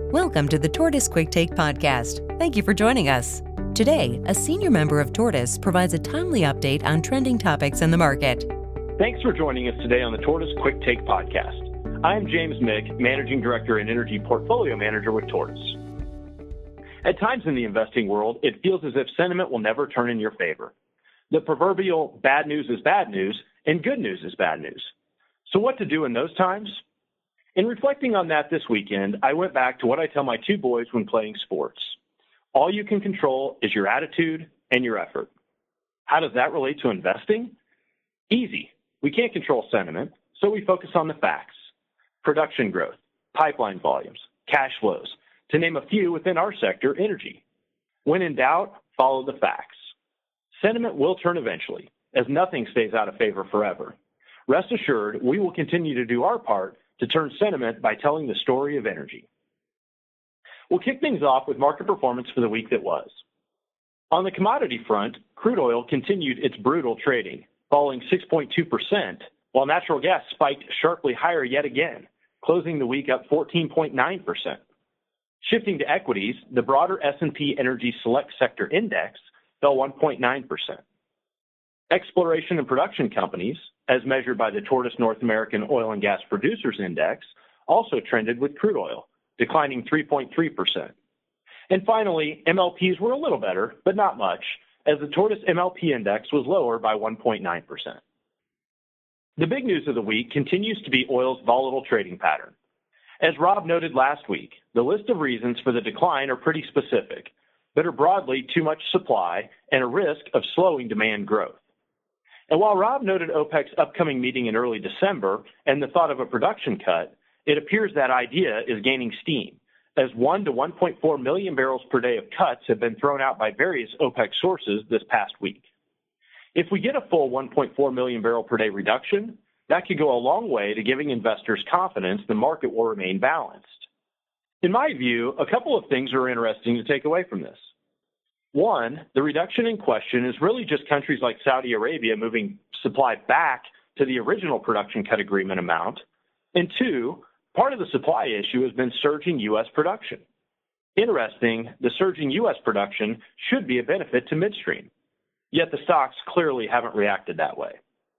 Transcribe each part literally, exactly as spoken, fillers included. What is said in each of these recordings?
Welcome to the Tortoise Quick Take podcast. Thank you for joining us. Today, a senior member of Tortoise provides a timely update on trending topics in the market. Thanks for joining us today on the Tortoise Quick Take podcast. I am James Mick, Managing Director and Energy Portfolio Manager with Tortoise. At times in the investing world, it feels as if sentiment will never turn in your favor. The proverbial bad news is bad news and good news is bad news. So what to do in those times? In reflecting on that this weekend, I went back to what I tell my two boys when playing sports. All you can control is your attitude and your effort. How does that relate to investing? Easy. We can't control sentiment, so we focus on the facts. Production growth, pipeline volumes, cash flows, to name a few within our sector, energy. When in doubt, follow the facts. Sentiment will turn eventually, as nothing stays out of favor forever. Rest assured, we will continue to do our part to turn sentiment by telling the story of energy. We'll kick things off with market performance for the week that was. On the commodity front, crude oil continued its brutal trading, falling six point two percent, while natural gas spiked sharply higher yet again, closing the week up fourteen point nine percent. Shifting to equities, the broader S and P Energy Select Sector Index fell one point nine percent. Exploration and production companies, as measured by the Tortoise North American Oil and Gas Producers Index, also trended with crude oil, declining three point three percent. And finally, M L Ps were a little better, but not much, as the Tortoise M L P Index was lower by one point nine percent. The big news of the week continues to be oil's volatile trading pattern. As Rob noted last week, the list of reasons for the decline are pretty specific, but are broadly too much supply and a risk of slowing demand growth. And while Rob noted OPEC's upcoming meeting in early December and the thought of a production cut, it appears that idea is gaining steam, as one to one point four million barrels per day of cuts have been thrown out by various OPEC sources this past week. If we get a full one point four million barrel per day reduction, that could go a long way to giving investors confidence the market will remain balanced. In my view, a couple of things are interesting to take away from this. One, the reduction in question is really just countries like Saudi Arabia moving supply back to the original production cut agreement amount. And two, part of the supply issue has been surging U S production. Interesting, the surging U S production should be a benefit to midstream, yet the stocks clearly haven't reacted that way.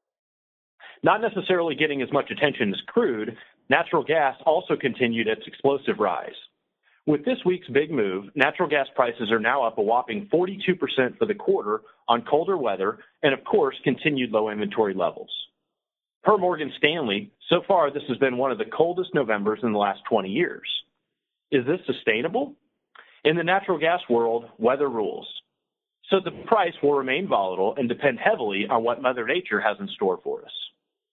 Not necessarily getting as much attention as crude, natural gas also continued its explosive rise. With this week's big move, natural gas prices are now up a whopping forty-two percent for the quarter on colder weather and, of course, continued low inventory levels. Per Morgan Stanley, so far this has been one of the coldest Novembers in the last twenty years. Is this sustainable? In the natural gas world, weather rules. So the price will remain volatile and depend heavily on what Mother Nature has in store for us.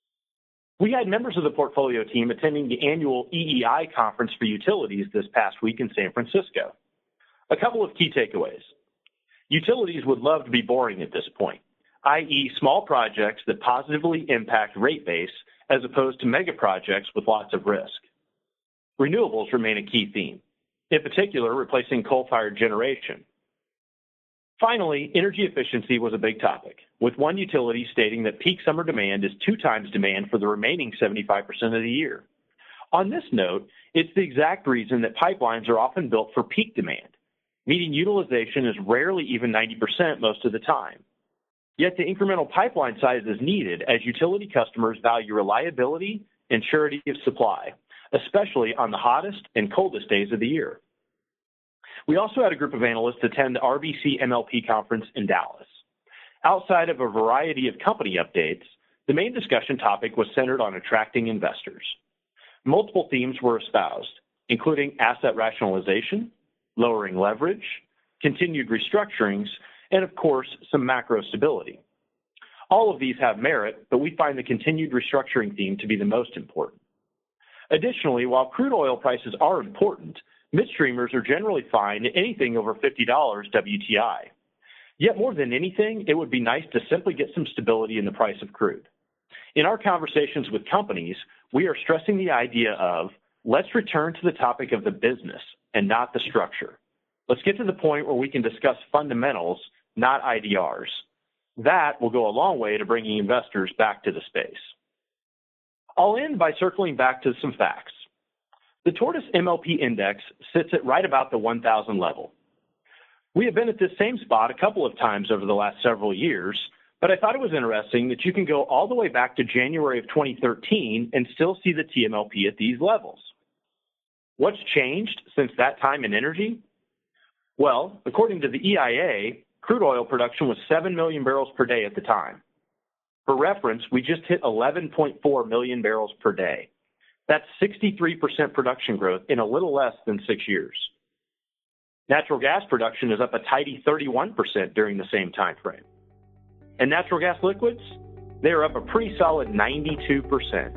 We had members of the portfolio team attending the annual E E I conference for utilities this past week in San Francisco. A couple of key takeaways. Utilities would love to be boring at this point, that is small projects that positively impact rate base as opposed to mega projects with lots of risk. Renewables remain a key theme, in particular replacing coal-fired generation. Finally, energy efficiency was a big topic, with one utility stating that peak summer demand is two times demand for the remaining seventy-five percent of the year. On this note, it's the exact reason that pipelines are often built for peak demand, meaning utilization is rarely even ninety percent most of the time. Yet the incremental pipeline size is needed as utility customers value reliability and surety of supply, especially on the hottest and coldest days of the year. We also had a group of analysts attend the R B C M L P conference in Dallas. Outside of a variety of company updates, the main discussion topic was centered on attracting investors. Multiple themes were espoused, including asset rationalization, lowering leverage, continued restructurings, and of course, some macro stability. All of these have merit, but we find the continued restructuring theme to be the most important. Additionally, while crude oil prices are important, midstreamers are generally fine at anything over fifty dollars W T I. Yet more than anything, it would be nice to simply get some stability in the price of crude. In our conversations with companies, we are stressing the idea of, let's return to the topic of the business and not the structure. Let's get to the point where we can discuss fundamentals, not I D Rs. That will go a long way to bringing investors back to the space. I'll end by circling back to some facts. The Tortoise M L P index sits at right about the one thousand level. We have been at this same spot a couple of times over the last several years, but I thought it was interesting that you can go all the way back to January of twenty thirteen and still see the T M L P at these levels. What's changed since that time in energy? Well, according to the E I A, crude oil production was seven million barrels per day at the time. For reference, we just hit eleven point four million barrels per day. That's sixty-three percent production growth in a little less than six years. Natural gas production is up a tidy thirty-one percent during the same time frame. And natural gas liquids, they are up a pretty solid ninety-two percent.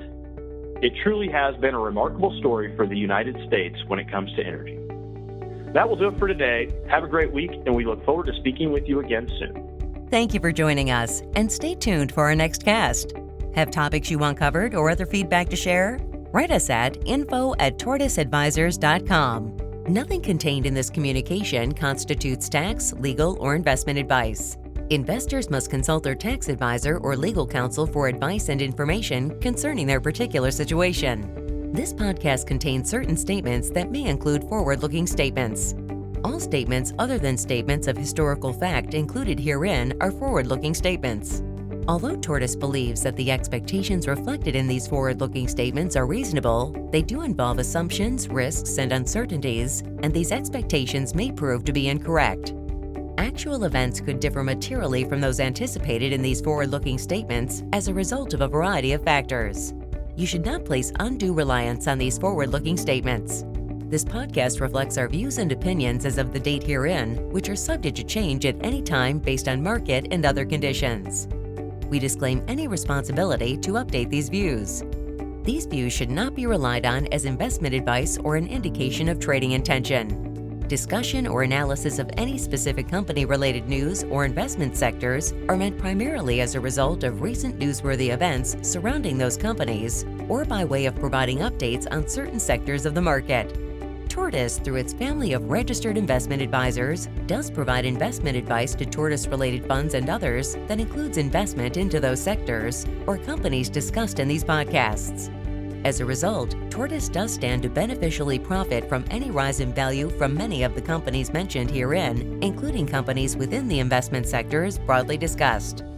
It truly has been a remarkable story for the United States when it comes to energy. That will do it for today. Have a great week, and we look forward to speaking with you again soon. Thank you for joining us, and stay tuned for our next cast. Have topics you want covered or other feedback to share? Write us at info at tortoise advisors dot com. Nothing contained in this communication constitutes tax, legal, or investment advice. Investors must consult their tax advisor or legal counsel for advice and information concerning their particular situation. This podcast contains certain statements that may include forward-looking statements. All statements other than statements of historical fact included herein are forward-looking statements. Although Tortoise believes that the expectations reflected in these forward-looking statements are reasonable, they do involve assumptions, risks, and uncertainties, and these expectations may prove to be incorrect. Actual events could differ materially from those anticipated in these forward-looking statements as a result of a variety of factors. You should not place undue reliance on these forward-looking statements. This podcast reflects our views and opinions as of the date herein, which are subject to change at any time based on market and other conditions. We disclaim any responsibility to update these views. These views should not be relied on as investment advice or an indication of trading intention. Discussion or analysis of any specific company-related news or investment sectors are meant primarily as a result of recent newsworthy events surrounding those companies or by way of providing updates on certain sectors of the market. Tortoise, through its family of registered investment advisors, does provide investment advice to Tortoise-related funds and others that includes investment into those sectors or companies discussed in these podcasts. As a result, Tortoise does stand to beneficially profit from any rise in value from many of the companies mentioned herein, including companies within the investment sectors broadly discussed.